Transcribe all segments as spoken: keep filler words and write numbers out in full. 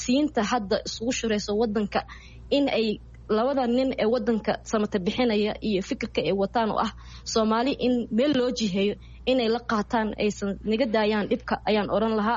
siyaasiyiinta hadda isugu shirayso wadanka in ay labada nin ee wadanka samata bixinaya iyo fikirka ay wataan oo ah Soomaali in meel loo jiheeyo inay la qaataan aysan naga daayaan dhibka ayaan oran lahaa.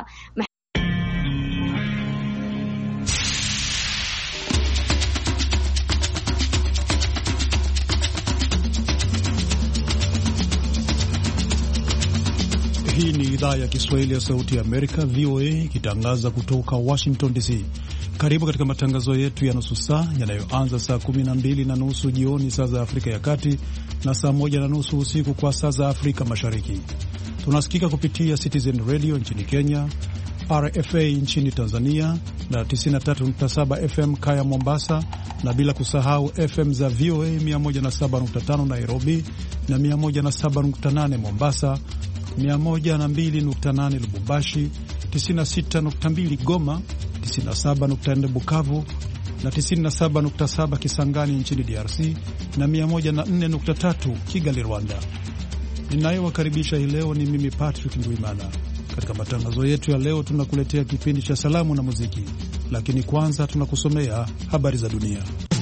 Hii ni idhaa ya Kiswahili ya Sauti ya Amerika, V O A, ikitangaza kutoka Washington D C. Karibu katika matangazo yetu ya nusu saa yanayoanza saa kumi na mbili na nusu jioni saa za Afrika ya Kati na saa moja na nusu usiku kwa saa za Afrika Mashariki. Tunasikika kupitia Citizen Radio nchini Kenya, R F A nchini Tanzania na tisini na tatu nukta saba F M Kaya Mombasa, na bila kusahau F M za V O A mia moja na saba nukta tano Nairobi na mia moja na saba nukta nane Mombasa, mia moja na mbili nukta nane Lubumbashi, tisini na sita nukta mbili Goma, tisini na saba nukta nne Bukavu na tisini na saba nukta saba Kisangani nchini D R C na mia moja na nne nukta tatu Kigali, Rwanda. Ninayewakaribisha hii leo ni mimi Patrick Ndwimana. Katika matangazo yetu ya leo tunakuletea kipindi cha salamu na muziki, lakini kwanza tunakusomea habari za dunia.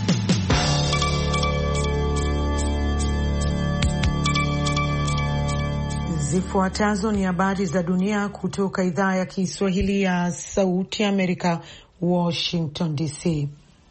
Zifuatazo ni habari za dunia kutoka idhaa ya Kiswahili ya Sauti ya Amerika, Washington D C.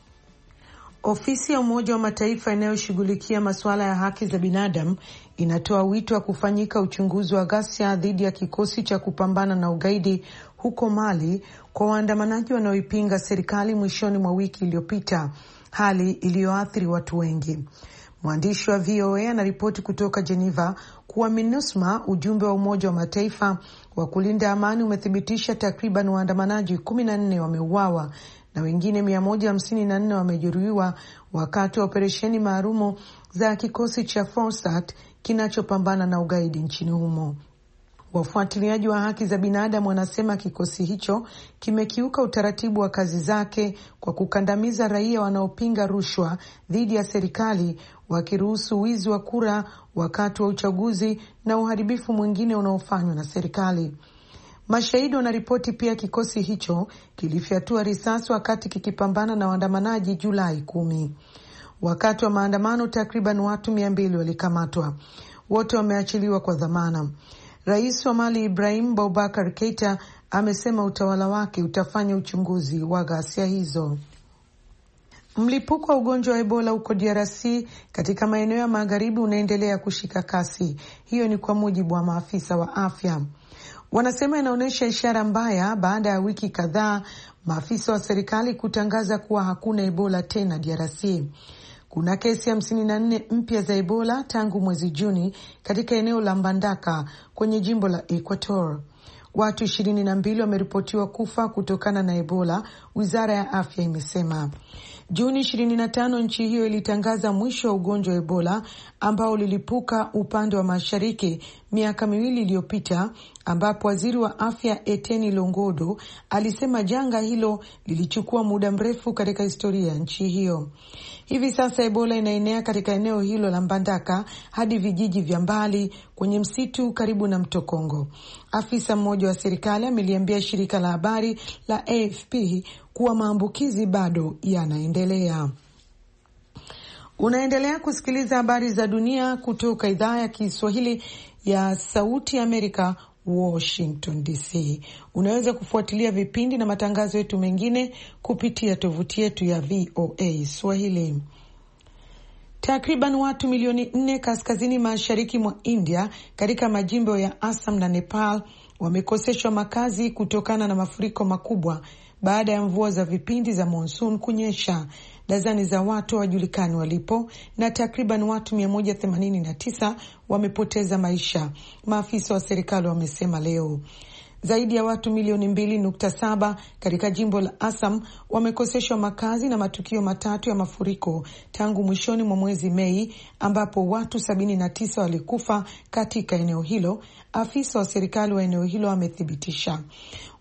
Ofisi ya Umoja wa Mataifa inayoshughulikia masuala ya haki za binadamu inatoa wito wa kufanyika uchunguzi wa ghasia dhidi ya kikosi cha kupambana na ugaidi huko Mali kwa waandamanaji wanaoipinga serikali mwishoni mwa wiki iliyopita, hali iliyoathiri watu wengi. Mwandishi wa V O A anaripoti kutoka Geneva kuwa MINUSMA, ujumbe wa Umoja wa Mataifa wa kulinda amani, umethibitisha takriban waandamanaji kumi na nne wameuawa na wengine mia moja hamsini na nne wamejeruhiwa wakati wa operesheni maalumu za kikosi cha Forsat kinachopambana na ugaidi nchini humo. Wafuatiliaji wa haki za binadamu wanasema kikosi hicho kimekiuka utaratibu wa kazi zake kwa kukandamiza raia wanaopinga rushwa dhidi ya serikali, wakiruhusu wizi wa kura wakati wa uchaguzi na uharibifu mwingine unaofanywa na serikali. Mashahidi wanaripoti pia kikosi hicho kilifyatua risasi wakati kikipambana na waandamanaji Julai kumi. Wakati wa maandamano takriban watu mia mbili walikamatwa. Wote wameachiliwa kwa dhamana. Rais wa Mali Ibrahim Boubacar Keita amesema utawala wake utafanya uchunguzi wa ghasia hizo. Mlipuko wa ugonjwa wa Ebola huko D R C katika maeneo ya magharibi unaendelea kushika kasi. Hiyo ni kwa mujibu wa maafisa wa afya. Wanasema inaonyesha ishara mbaya baada ya wiki kadhaa maafisa wa serikali kutangaza kuwa hakuna Ebola tena D R C. Kuna kesi hamsini na nne mpya za Ebola tangu mwezi Juni katika eneo la Mbandaka kwenye jimbo la Equator. Watu ishirini na mbili wameripotiwa kufa kutokana na Ebola, wizara ya afya imesema. Juni ishirini na tano nchi hiyo ilitangaza mwisho wa ugonjwa wa Ebola ambao ulilipuka upande wa mashariki miaka miwili iliyopita, ambapo waziri wa afya Eteni Longodo alisema janga hilo lilichukua muda mrefu katika historia ya nchi hiyo. Hivi sasa Ebola inaenea katika eneo hilo la Mbandaka hadi vijiji vya mbali kwenye msitu karibu na mto Kongo. Afisa mmoja wa serikali ameliambia shirika la habari la A F P kuwa maambukizi bado yanaendelea. Unaendelea kusikiliza habari za dunia kutoka idhaa ya Kiswahili ya Sauti ya Amerika, Washington D C. Unaweza kufuatilia vipindi na matangazo yetu mengine kupitia tovuti yetu ya V O A Swahili. Takriban watu milioni nne kaskazini mashariki mwa India katika majimbo ya Assam na Nepal wamekoseshwa makazi kutokana na mafuriko makubwa baada ya mvua za vipindi za monsoon kunyesha. Dazani za watu hawajulikani walipo na takriban watu mia moja themanini na tisa wamepoteza maisha, maafisa wa serikali wamesema leo. Zaidi ya watu milioni mbili nukta saba katika jimbo la Assam wamekoseshwa makazi na matukio matatu ya mafuriko tangu mwishoni mwa mwezi Mei, ambapo watu sabini na tisa walikufa katika eneo hilo, afisa wa serikali wa eneo hilo amethibitisha.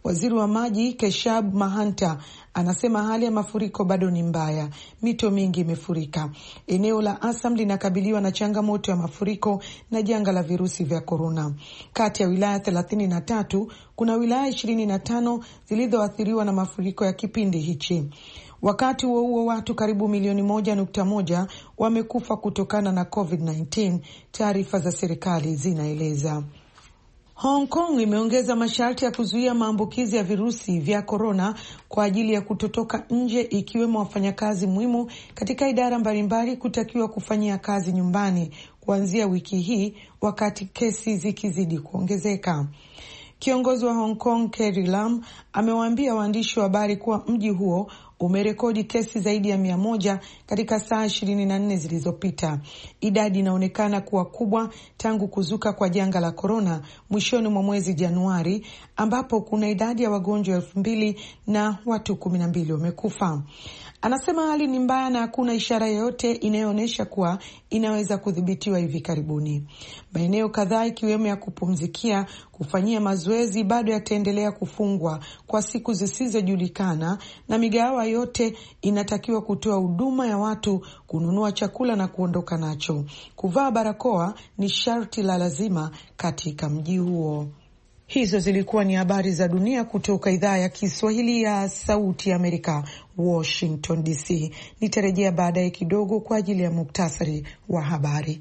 Waziri wa maji Keshab Mahanta anasema hali ya mafuriko bado ni mbaya. Mito mingi imefurika. Eneo la Assam linakabiliwa na changamoto ya mafuriko na janga la virusi vya korona. Kati ya wilaya thelathini na tatu, kuna wilaya ishirini na tano zilizoathiriwa na mafuriko ya kipindi hichi. Wakati huo huo, watu karibu milioni moja nukta moja wamekufa kutokana na covid kumi na tisa, taarifa za serikali zinaeleza. Hong Kong imeongeza masharti ya kuzuia maambukizi ya virusi vya korona kwa ajili ya kutotoka nje, ikiwemo wafanyakazi muhimu katika idara mbalimbali kutakiwa kufanyia kazi nyumbani kuanzia wiki hii, wakati kesi zikizidi kuongezeka. Kiongozi wa Hong Kong Carrie Lam amewaambia waandishi wa habari kuwa mji huo umerekodi kesi zaidi ya mia moja katika saa ishirini na nne zilizopita. Idadi inaonekana kuwa kubwa tangu kuzuka kwa janga la korona mwishoni mwa mwezi Januari, ambapo kuna idadi ya wagonjwa elfu mbili na watu kumi na mbili wamekufa. Anasema hali ni mbaya na hakuna ishara yoyote inayoonyesha kuwa inaweza kudhibitiwa hivi karibuni. Maeneo kadhaa ikiwemo ya kupumzikia, kufanyia mazoezi bado yataendelea kufungwa kwa siku zisizojulikana, na migahawa yote inatakiwa kutoa huduma ya watu kununua chakula na kuondoka nacho. Kuvaa barakoa ni sharti la lazima katika mji huo. Hizo zilikuwa ni habari za dunia kutoka idhaa ya Kiswahili ya Sauti ya Amerika, Washington D C. Nitarejea baadaye kidogo kwa ajili ya muktasari wa habari.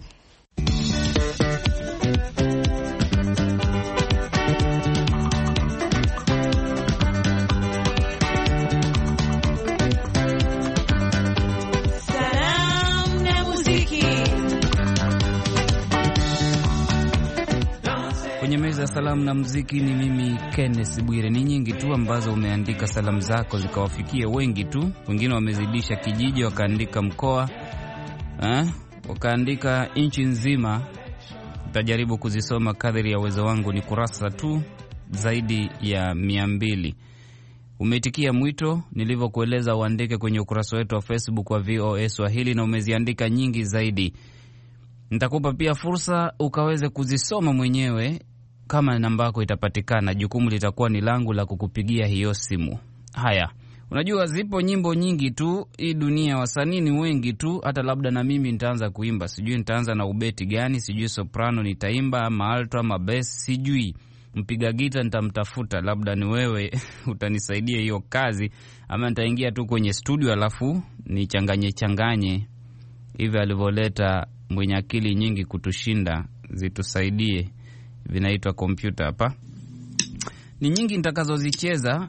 Kwenye meza salamu na muziki ni mimi Kenneth Bwire. Ni nyingi tu ambazo umeandika salamu zako zikawafikia wengi tu. Wengine wamezidisha kijiji wakaandika mkoa, eh, wakaandika nchi nzima. Nitajaribu kuzisoma kadri ya uwezo wangu, ni kurasa tu zaidi ya mia mbili. Umeitikia mwito nilivyokueleza uandike kwenye ukurasa wetu wa Facebook wa V O A Swahili, na umeziandika nyingi zaidi. Nitakupa pia fursa ukaweze kuzisoma mwenyewe kama namba yako itapatikana. Jukumu litakuwa ni langu la kukupigia hiyo simu. Haya, unajua zipo nyimbo nyingi tu hii dunia, wasanii ni wengi tu. Hata labda na mimi nitaanza kuimba, sijui nitaanza na ubeti gani, sijui soprano nitaimba ama alto ama bass, sijui mpiga gita nitamtafuta, labda ni wewe utanisaidia hiyo kazi, ama nitaingia tu kwenye studio alafu nichanganye changanye hivi alivyoleta mwenye akili nyingi kutushinda zitusaidie, vinaitwa kompyuta hapa. Ni nyingi nitakazozicheza.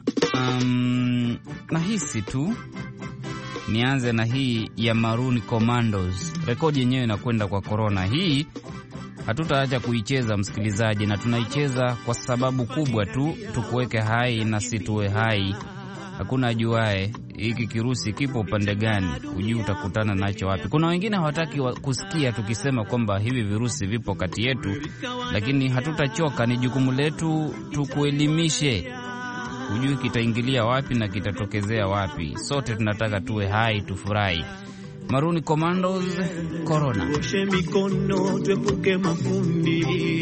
Um, nahisi tu nianze na hii ya Maroon Commandos. Rekodi yenyewe inakwenda kwa corona. Hii hatutaacha kuicheza msikilizaji, na tunaicheza kwa sababu kubwa tu, tukuweke hai na situwe hai. Hakuna ajuae hiki kirusi kipo upande gani, hujui utakutana nacho wapi. Kuna wengine hawataki wa kusikia tukisema kwamba hivi virusi vipo kati yetu, lakini hatutachoka. Ni jukumu letu tukuelimishe, hujui kitaingilia wapi na kitatokezea wapi. Sote tunataka tuwe hai, tufurahi. Maroon Commandos, Corona. Oshe mikono tuepuke mafundi,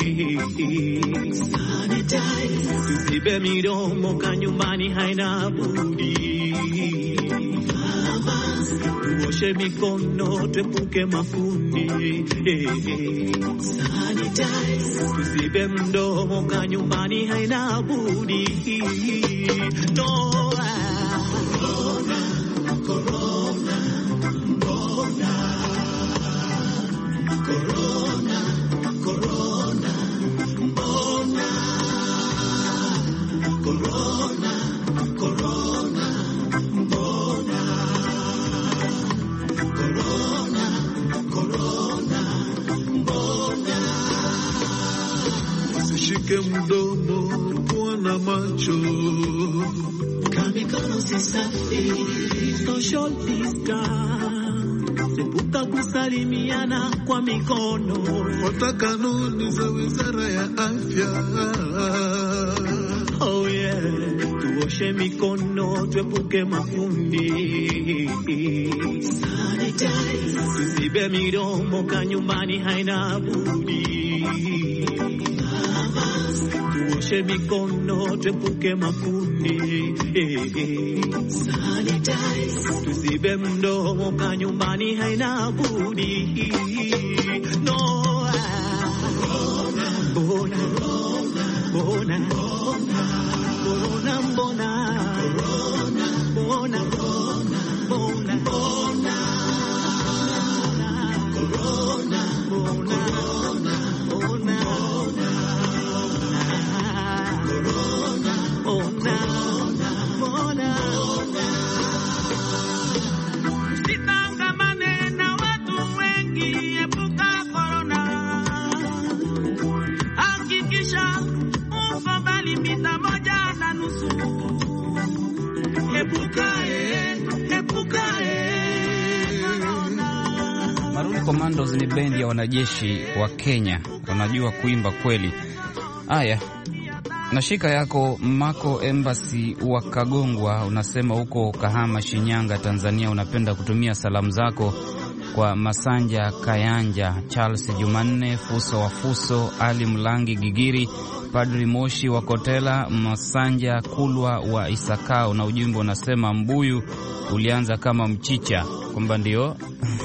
sanitize, tusibe midomo kanyumbani haina budi. Oshe mikono tuepuke mafundi, sanitize, tusibe mdomo kanyumbani haina budi. No, corona, corona, corona, corona, corona, corona, corona, corona, corona, corona, corona. Usishike mdomo, pua na macho, kamikono si safi, social distance, epuka kusalimiana kwa mikono, fuata kanuni za Wizara ya Afya. Oh yeah, tuoshe mikono tuepuke mafundi, sanitize, tusibe midomo kanyumbani haina budi. tuoshe mikono tuepuke makundi, sanitize, tuzibe mdomo ka nyumbani haina budi. No, bona, bona, bona, bona, bona, bona, bona, bona, bona, corona, bona, bona, corona, bona, bona. Usitangamane na watu wengi, epuka corona. Hakikisha uko mbali mita moja na nusu. Epuka eh, epuka eh, corona. Maroon Commandos ni bendi ya wanajeshi wa Kenya, wanajua kuimba kweli. Aya, nashika yako Mako Embassy wa Kagongwa, unasema huko Kahama, Shinyanga, Tanzania. Unapenda kutumia salamu zako kwa Masanja Kayanja, Charles Jumanne, Fuso wa Fuso, Ali Mlangi Gigiri, Padri Moshi wa Kotela, Masanja Kulwa wa Isakao, na ujumbe unasema mbuyu ulianza kama mchicha, kwamba ndio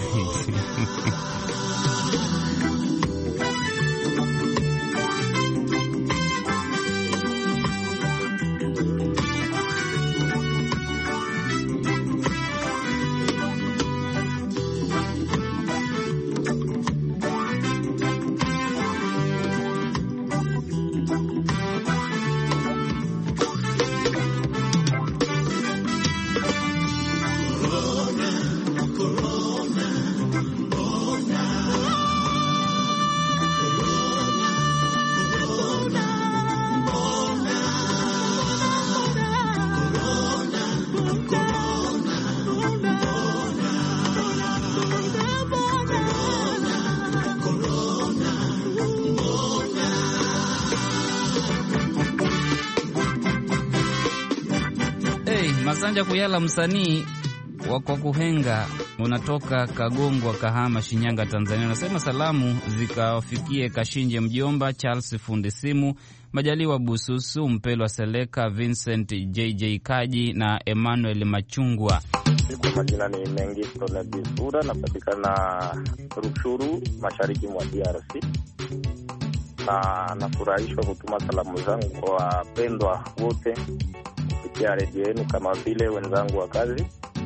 Masanja Kuyala, msanii wa kwa kuhenga, unatoka Kagongwa, Kahama, Shinyanga, Tanzania. Unasema salamu zikawafikie Kashinje Mjomba, Charles Fundi Simu, Majaliwa Bususu, Mpelwa Seleka, Vincent J J Kaji na Emmanuel Machungwa. Kwa majina ni Mengisto na Bisura, napatikana Rushuru, mashariki mwa D R C. Na nafurahishwa kutuma salamu zangu kwa wapendwa wote kupitia redio yenu, kama vile wenzangu wa kazi,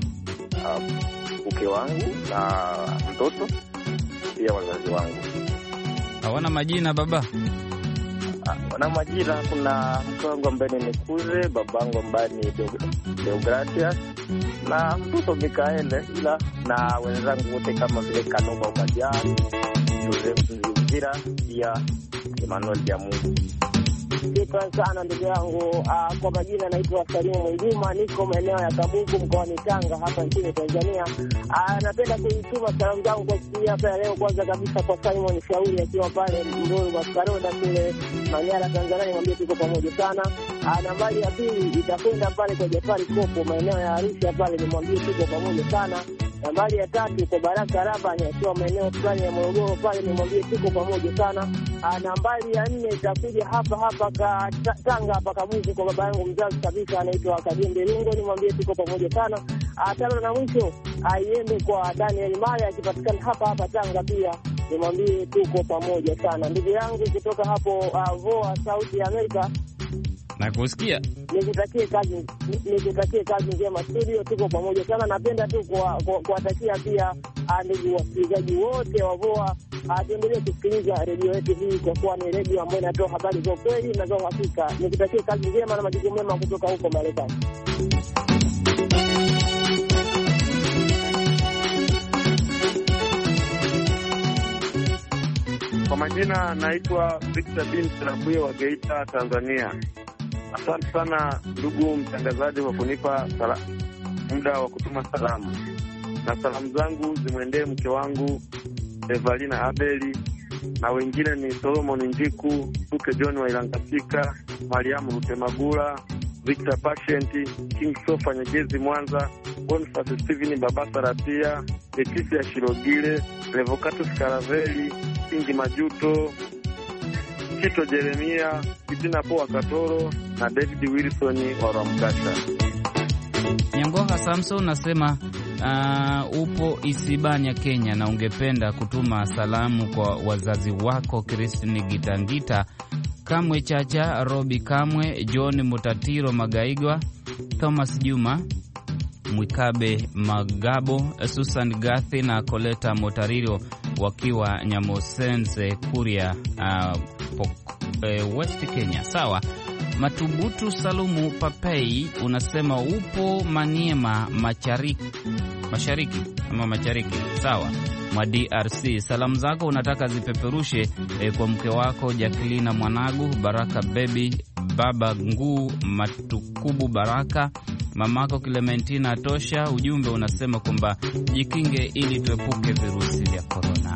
mke wangu na mtoto, pia wazazi wangu. Hawana majina baba? Wana majina. Kuna mke wangu ambaye ni Nikuze, babangu ambaye ni Deogratias, na mtoto Mikaele, ila na wenzangu wote kama vile Kanumba Umajani, Joseph Nzira, pia Emmanuel Jamungu. Shukran sana ndugu yangu. Uh, kwa majina naitwa Salimu Mwinjuma, niko maeneo ya Kabuku mkoani Tanga hapa nchini Tanzania. Uh, napenda kuituma salamu zangu kwa siku hapa leo, kwanza kabisa kwa Simon Shauri akiwa pale Mbulu wa Karonda kule Manyara, Tanzania, nimwambie tuko pamoja sana. Uh, nambari ya pili itakwenda pale kwa Jafari Kopo maeneo ya Arusha pale, nimwambie tuko pamoja sana. Nambari ya tatu kwa Baraka Rabani akiwa maeneo fulani ya Morogoro pale, nimwambie tuko pamoja sana. A, nambari ya nne itakuja hapa hapa ka Tanga hapa Kabuzi kwa baba yangu mzazi kabisa anaitwa Kadinde Lungo, nimwambie tuko pamoja sana. A, tano na mwisho aiende kwa Daniel Maya akipatikana hapa hapa Tanga pia, nimwambie tuko pamoja sana. Ndugu yangu kutoka hapo uh, Voa Sauti ya Amerika, na kusikia nikutakie kazi nikutakie kazi njema studio, tuko pamoja sana. Napenda tu kuwatakia pia ndugu wasikilizaji wote wa Voa tuendelee kusikiliza redio yetu hii, kwa kuwa ni redio ambayo inatoa habari za kweli na za uhakika. Nikutakie kazi njema na majukumu mema kutoka huko Marekani. Kwa majina naitwa Victor bin Sarabuye wa Geita, Tanzania. Asante sana ndugu mtangazaji kwa kunipa sala, muda wa kutuma salamu. Na salamu zangu zimwendee mke wangu Evalina Abeli, na wengine ni Solomon Njiku, Suke John wa Ilangasika, Mariamu Rutemagula, Victor Patient, King Sofa Nyegezi Mwanza, Boniface Steven Babasa Rapia, Leticia Shirogile, Revocatus Caraveli, Kingi Majuto, Tito Jeremia, Kitina Poa Katoro na David Wilson wa Ramkasha. Nyangoha Samson nasema uh, upo Isibanya Kenya na ungependa kutuma salamu kwa wazazi wako Christine Gitangita, Kamwe Chacha, Robi Kamwe, John Mutatiro Magaigwa, Thomas Juma Mwikabe Magabo, Susan Gathi na Koleta Motariro wakiwa Nyamosense Kuria, uh, pok, uh, West Kenya. Sawa. Matubutu Salumu Papei unasema upo Maniema Mashariki, Mashariki ama Mashariki. Sawa. Mwa D R C. Salamu zako unataka zipeperushe eh, kwa mke wako Jacqueline Mwanagu, Baraka Baby, Baba Nguu Matukubu Baraka, mamako Clementina Tosha. Ujumbe unasema kwamba jikinge ili tuepuke virusi vya corona.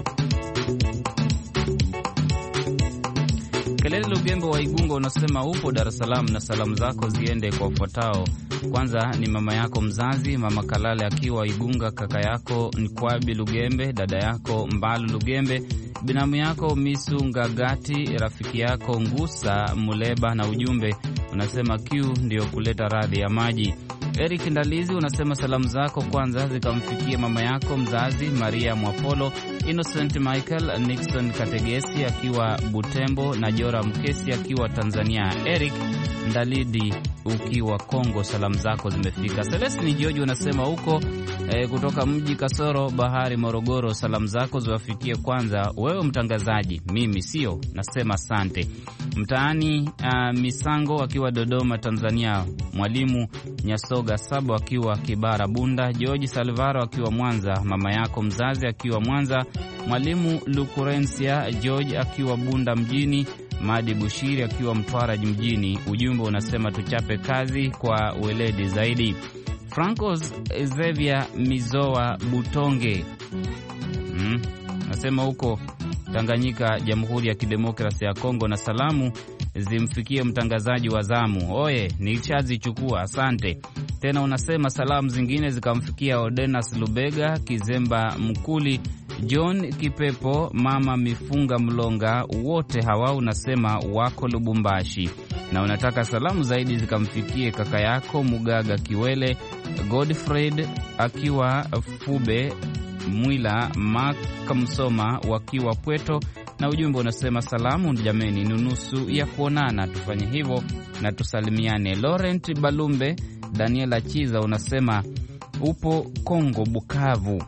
Kelele Lugembo wa Igunga unasema upo Dar es Salaam na salamu zako ziende kwa ufuatao. Kwanza ni mama yako mzazi, Mama Kalale akiwa Igunga, kaka yako Nkwabi Lugembe, dada yako Mbalu Lugembe, binamu yako Misu Ngagati, rafiki yako Ngusa Muleba, na ujumbe unasema kiu ndio kuleta radhi ya maji. Eric Ndalizi unasema salamu zako kwanza zikamfikia mama yako mzazi Maria Mwapolo, Innocent Michael, Nixon Kategesi akiwa Butembo na Jora Mkesi akiwa Tanzania. Eric Ndalidi ukiwa Kongo, salamu zako zimefika. Celestine George unasema huko e, kutoka mji Kasoro Bahari Morogoro, salamu zako ziwafikie kwanza wewe mtangazaji, mimi sio, nasema asante. Mtaani uh, Misango akiwa Dodoma Tanzania, Mwalimu Nyasoga Sabo akiwa Kibara Bunda, George Salvaro akiwa Mwanza, mama yako mzazi akiwa Mwanza, Mwalimu Lukurencia George akiwa Bunda mjini, Madi Bushiri akiwa Mtwara mjini. Ujumbe unasema tuchape kazi kwa weledi zaidi. Francos Xavier Mizoa Butonge hmm. nasema huko Tanganyika, Jamhuri ya Kidemokrasia ya Kongo, na salamu zimfikie mtangazaji wa zamu. Oye, nilishazichukua, asante. Tena unasema salamu zingine zikamfikia Odenas Lubega, Kizemba Mkuli, John Kipepo, Mama Mifunga Mlonga, wote hawa unasema wako Lubumbashi. Na unataka salamu zaidi zikamfikie kaka yako Mugaga Kiwele, Godfred akiwa Fube Mwila, Maka Msoma wakiwa Pweto, na ujumbe unasema salamu jameni ni nusu ya kuonana, tufanye hivyo na tusalimiane. Laurent Balumbe, Daniela Chiza unasema upo Kongo Bukavu,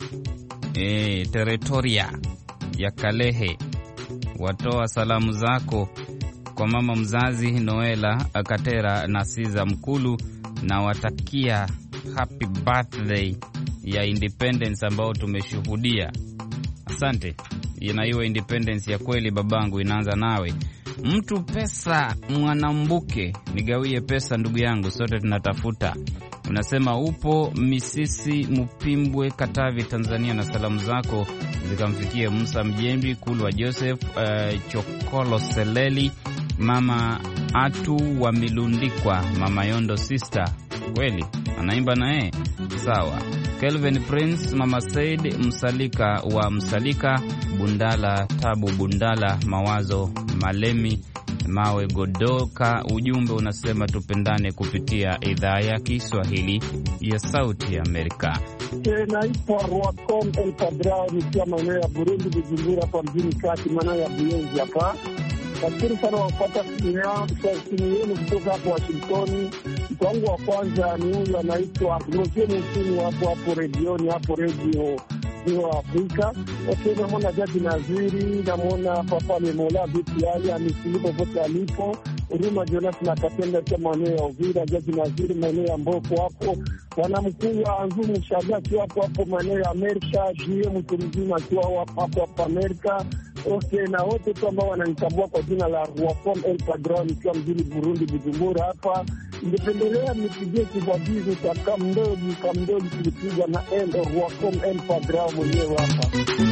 e, teritoria ya Kalehe, watoa salamu zako kwa mama mzazi Noela Akatera na Siza Mkulu, na watakia happy birthday ya independence ambao tumeshuhudia. Asante. Ina hiyo independence ya kweli babangu, inaanza nawe. Mtu Pesa Mwanambuke, nigawie pesa ndugu yangu, sote tunatafuta. Unasema upo Misisi Mupimbwe, Katavi Tanzania, na salamu zako zikamfikie Musa Mjembi, Kulwa Joseph, uh, Chokolo Seleli, Mama Atu wa Milundikwa, Mama Yondo sister. Kweli anaimba naye, sawa. Kelvin Prince, Mama Said Msalika wa Msalika, Bundala Tabu Bundala, Mawazo Malemi Mawe Godoka. Ujumbe unasema tupendane kupitia idhaa ya Kiswahili ya Sauti ya Amerika. Naitwa Rwacom El Padrao, nikiwa maeneo ya Burundi, Bujumbura hapa mjini kati, maeneo ya Buyenzi hapa. Nashukuru sana wapata simu yenu kutoka hapo Washingtoni. Mtu wangu wa kwanza ni huyu anaitwa Roger Mutini hapo hapo redioni hapo redio wa Afrika. Okay, namona Jaji Naziri, namona Papa Memola vipi hali amesilipo pote alipo. Uruma Jonas na Katenda kwa maeneo ya Uvira, Jaji Naziri maeneo ya Mboko hapo. Wanamkuu wa Anzumu Shagati hapo hapo maeneo ya Amerika, Jie mtu mzima akiwa hapo hapo Amerika. Okay, na wote tu ambao wananitambua kwa jina la Rwacom El Padrao, nikiwa mjini Burundi Bujumbura hapa. Ningependelea nipigie kibabizi cha kamdoji kamdoji kilipiga na El Rwacom El Padrao mwenyewe hapa.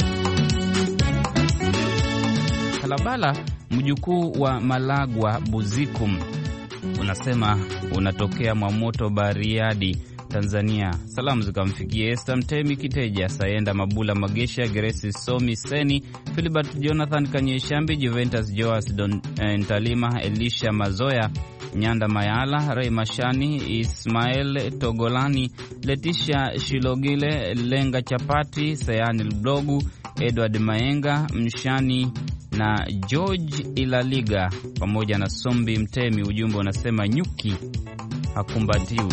Kalabala mjukuu wa Malagwa Buzikum unasema unatokea Mwamoto Bariadi Tanzania. Salamu zikamfikia Esther Mtemi Kiteja, Sayenda Mabula Magesha, Grace Somi Seni, Philibert Jonathan Kanyeshambi, Juventus Joas Don eh, Ntalima, Elisha Mazoya, Nyanda Mayala, Ray Mashani, Ismael Togolani, Letisha Shilogile, Lenga Chapati, Sayani Blogu, Edward Maenga Mshani na George Ilaliga pamoja na Sombi Mtemi. Ujumbe unasema nyuki hakumbatiwi.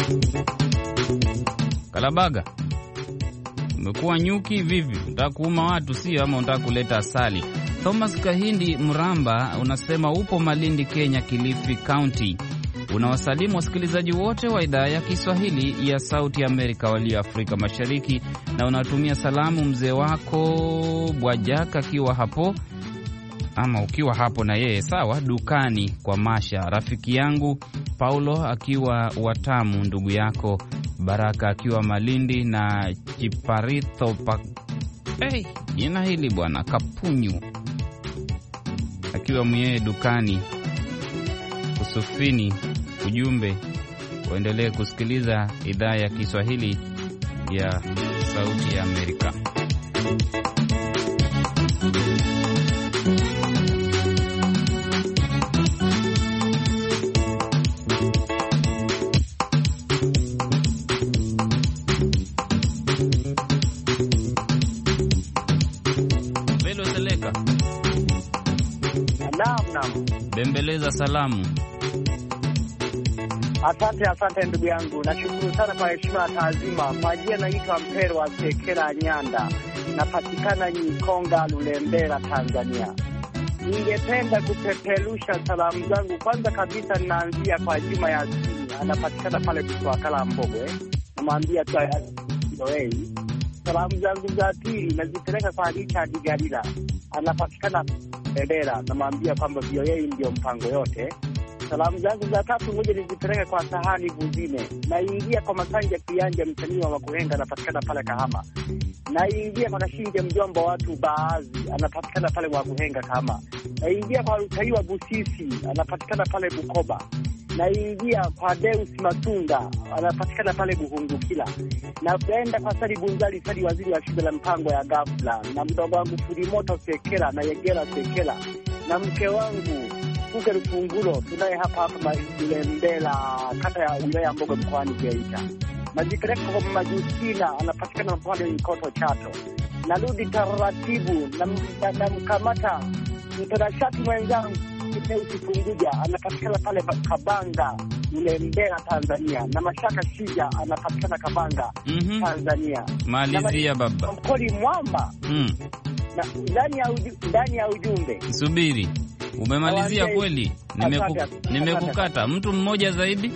Kalabaga, umekuwa nyuki vivi? Unataka kuuma watu sio, ama unataka kuleta asali? Thomas Kahindi Mramba unasema upo Malindi, Kenya, Kilifi County. Unawasalimu wasikilizaji wote wa idhaa ya Kiswahili ya Sauti Amerika walio Afrika Mashariki, na unatumia salamu mzee wako Bwajaka akiwa hapo, ama ukiwa hapo na yeye sawa, dukani kwa Masha, rafiki yangu Paulo akiwa Watamu, ndugu yako Baraka akiwa Malindi, na Chiparitho pa... hey, jina hili bwana Kapunyu akiwa mwenyewe dukani Kusufini. Ujumbe waendelee kusikiliza idhaa ya Kiswahili ya Sauti ya Amerika. Belo Seleka. Naam, naam. Bembeleza salamu. Asante, asante ndugu yangu. Nashukuru sana kwa heshima na taazima. Kwa jina naitwa Mpero wa Sekera Nyanda. Napatikana Nyikonga, Lulembela, Tanzania. Ningependa kupeperusha salamu zangu. Kwanza kabisa ninaanzia kwa Juma Yasini. Anapatikana pale Buswakala Mbogwe. Namwambia tu ayoi. Salamu zangu za pili nazipeleka kwa Richard Garila. Anapatikana Bendera. Namwambia kwamba yoi ndio mpango yote. Salamu zangu za tatu moja nizipeleke kwa Sahani Buzine. Naingia kwa Masanja Kianja, msanii wa Makuhenga, anapatikana pale Kahama. Naingia kwa Kashinje mjomba watu baadhi, anapatikana pale Makuhenga Kahama. Naingia kwa Rutaiwa Busisi, anapatikana pale Bukoba. Naingia kwa Deus Matunga, anapatikana pale Buhungukila. Naenda kwa Sali Bunzali, Sali waziri wa shule la mpango ya ghafla. Na mdogo wangu Furimoto Sekela na Yegera Sekela. Na mke wangu Kuke Rufunguro, tunaye hapa hapa Lulembela, kata ya wilaya Mboga, mkoani Geita. Najipeleka kwa Majustina, anapatikana pale Mkoto Chato. Narudi taratibu na, na mkamata mtanashati mwenzangu Kiteusi Punguja, anapatikana pale Kabanga, Lulembela, Tanzania. Na Mashaka Shija, anapatikana Kabanga, mm-hmm. Tanzania. Malizia baba. Mkoli Mwamba. Mm. Na ndani ya uju, ndani ya ujumbe. Subiri. Umemalizia kweli? Nimeku, nimekukata. Mtu mmoja zaidi?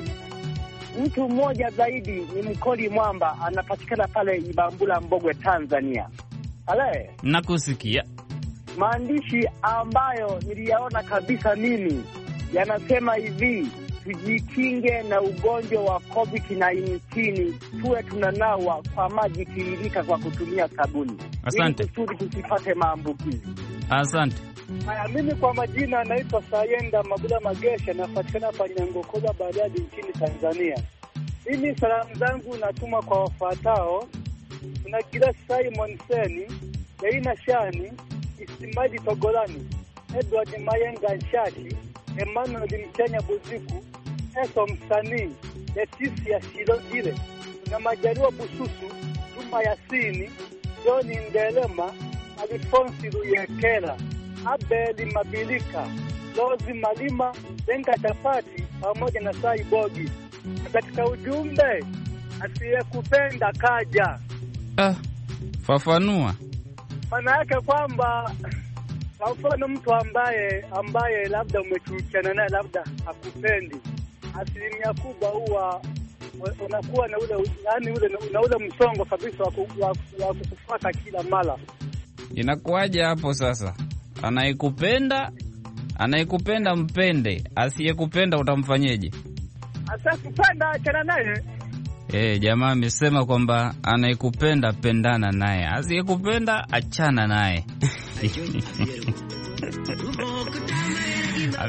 Mtu mmoja zaidi ni Mkoli Mwamba, anapatikana pale Ibambula Mbogwe, Tanzania. Ale? Nakusikia. Maandishi ambayo niliyaona kabisa mimi yanasema hivi: tujikinge na ugonjwa wa covid nineteen, tuwe tunanawa kwa maji tiririka kwa kutumia sabuni. Asante. Ili kusudi tusipate maambukizi. Asante. Haya, mimi kwa majina naitwa Sayenda Mabula Magesha, napatikana hapa Nyangokola Bariadi nchini Tanzania. Mimi salamu zangu natuma kwa wafuatao: kuna Gila Simon Seni, Leina Shani, Ismaili Togolani, Edward Mayenga Nshati, Emmanuel Mchenya Buziku, Eso Msanii, Leticia Shilogile, na Majaliwa Bususu, Juma Yasini, John Ndelema, Alfonsi Ruyekela, Abeli Mabilika, Lozi Malima, Lenga Chapati pamoja na Sai Bogi. Katika ujumbe, asiyekupenda kaja. Ah, fafanua. Maana yake kwamba kwa mfano mtu ambaye ambaye labda umechukiana naye, labda hakupendi, asilimia kubwa huwa unakuwa na ule yani ule na ule msongo kabisa wa kukufuata kila mara. Inakuwaje hapo sasa? Anayekupenda, anayekupenda mpende, asiyekupenda utamfanyeje? Asiyekupenda achana naye. Eh, jamaa amesema kwamba anayekupenda pendana naye, asiyekupenda achana naye.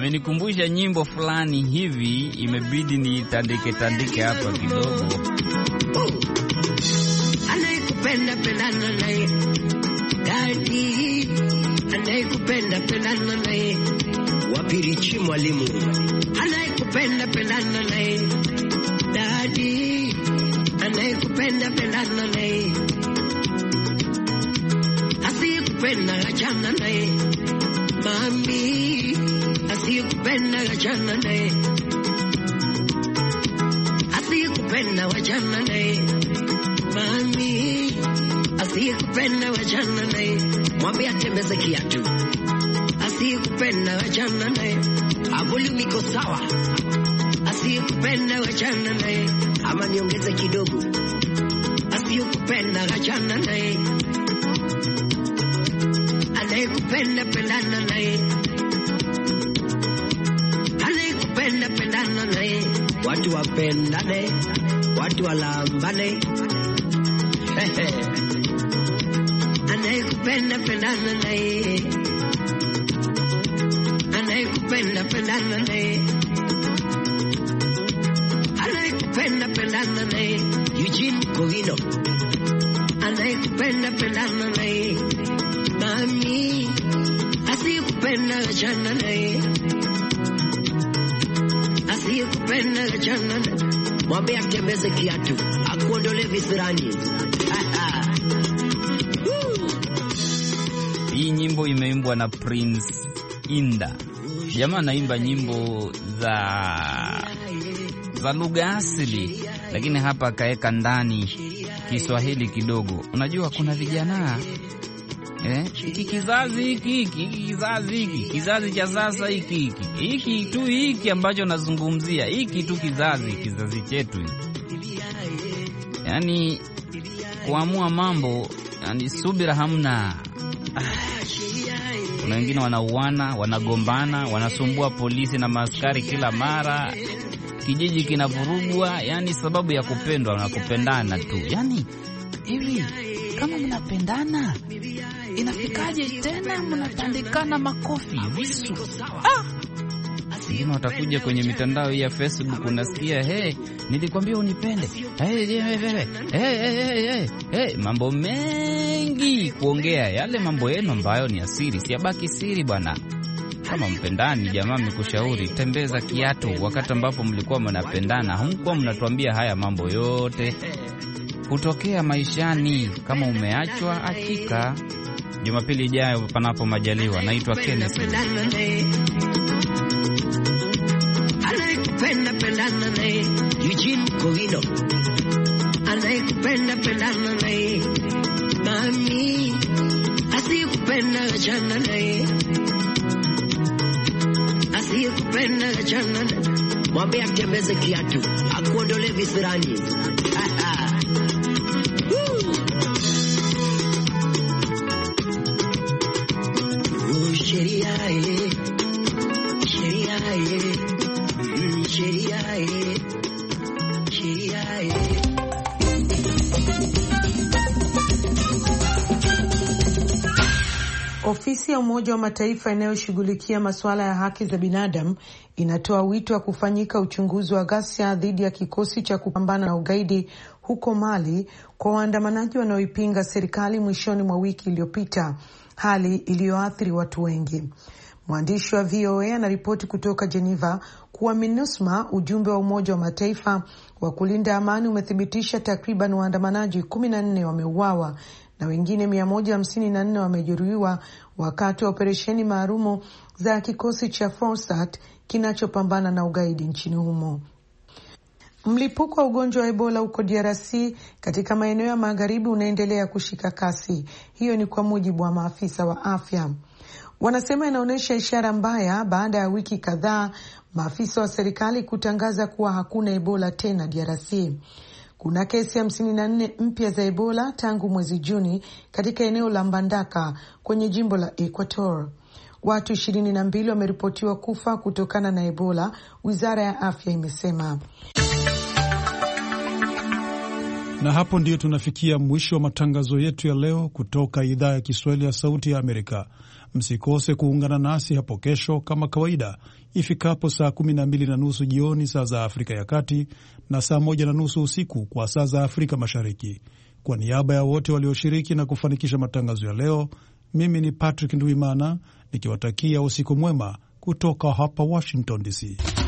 Amenikumbusha nyimbo fulani hivi, imebidi nitandike tandike hapa kidogo. anayekupenda pendana naye. Dadi anayekupenda pendana naye. Wapirichi mwalimu anayekupenda pendana naye. Dadi anayekupenda pendana naye. Asiyekupenda achana naye. Mami asiyekupenda achana naye. Asiyekupenda achana naye. Mami asiyekupenda achana naye. Mwambie atembeze kiatu. Asiyekupenda achana naye. Volume iko sawa. Asiyekupenda achana naye. Ama niongeze kidogo. Asiyekupenda achana naye. Anayekupenda pendana naye. Anayekupenda pendana naye. Watu wapendane, watu walambane. Anayekupenda pendana naye. Anayekupenda pendana naye. Anayekupenda pendana naye. Eugene Kovino. Anayekupenda pendana naye. Mami asiyekupenda achana naye. Asiyekupenda achana naye. Mwambie atembeze kiatu, akuondole visirani. Hii nyimbo imeimbwa na Prince Inda. Jamaa anaimba nyimbo za za lugha asili, lakini hapa akaweka ndani Kiswahili kidogo. Unajua kuna vijana eh, hiki kizazi hiki hiki kizazi hiki kizazi cha sasa hiki hiki hiki tu hiki ambacho nazungumzia hiki tu kizazi kizazi chetu, yani kuamua mambo, yani subira hamna. Kuna wengine wanauana, wanagombana, wanasumbua polisi na maaskari kila mara, kijiji kinavurugwa, yani sababu ya kupendwa na kupendana tu. Yani hivi kama mnapendana inafikaje tena mnatandikana makofi visu? Ah, wengine watakuja kwenye mitandao ya Facebook, unasikia hey, nilikwambia unipende. Hey, hey, hey, hey, hey, hey, hey. Mambo mengi kuongea, yale mambo yenu ambayo ni asiri, siabaki siri bwana. Kama mpendani, jamaa mkushauri tembeza kiatu. Wakati ambapo mlikuwa mnapendana, hamkuwa mnatuambia haya mambo yote kutokea maishani. Kama umeachwa, achika. Jumapili ijayo panapo majaliwa. Naitwa Kenneth. Anayekupenda pendana naye. Eugene Kovino. Anayekupenda pendana naye. Mami asiyekupenda achana naye. Asiyekupenda achana naye. Mwambie atembeze kiatu, akuondole visirani. Sheria ile, sheria ile, sheria ile, sheria ile. Ofisi ya Umoja wa Mataifa inayoshughulikia masuala ya haki za binadamu inatoa wito wa kufanyika uchunguzi wa ghasia dhidi ya kikosi cha kupambana na ugaidi huko Mali kwa waandamanaji wanaoipinga serikali mwishoni mwa wiki iliyopita, hali iliyoathiri watu wengi. Mwandishi wa V O A anaripoti kutoka Geneva kuwa MINUSMA, ujumbe wa Umoja wa Mataifa wa kulinda amani, umethibitisha takriban waandamanaji kumi na nne wameuawa na wengine mia moja hamsini na nne wamejeruhiwa wakati wa operesheni maalumu za kikosi cha Forsat kinachopambana na ugaidi nchini humo. Mlipuko wa ugonjwa wa Ebola huko D R C katika maeneo ya magharibi unaendelea kushika kasi. Hiyo ni kwa mujibu wa maafisa wa afya. Wanasema inaonyesha ishara mbaya baada ya wiki kadhaa maafisa wa serikali kutangaza kuwa hakuna Ebola tena D R C. Kuna kesi hamsini na nne mpya za Ebola tangu mwezi Juni katika eneo la Mbandaka kwenye jimbo la Equator. Watu ishirini na mbili wameripotiwa kufa kutokana na Ebola, wizara ya afya imesema. Na hapo ndiyo tunafikia mwisho wa matangazo yetu ya leo kutoka idhaa ya Kiswahili ya Sauti ya Amerika. Msikose kuungana nasi hapo kesho kama kawaida ifikapo saa kumi na mbili na nusu jioni saa za Afrika ya Kati na saa moja na nusu usiku kwa saa za Afrika Mashariki. Kwa niaba ya wote walioshiriki na kufanikisha matangazo ya leo, mimi ni Patrick Ndwimana nikiwatakia usiku mwema kutoka hapa Washington D C.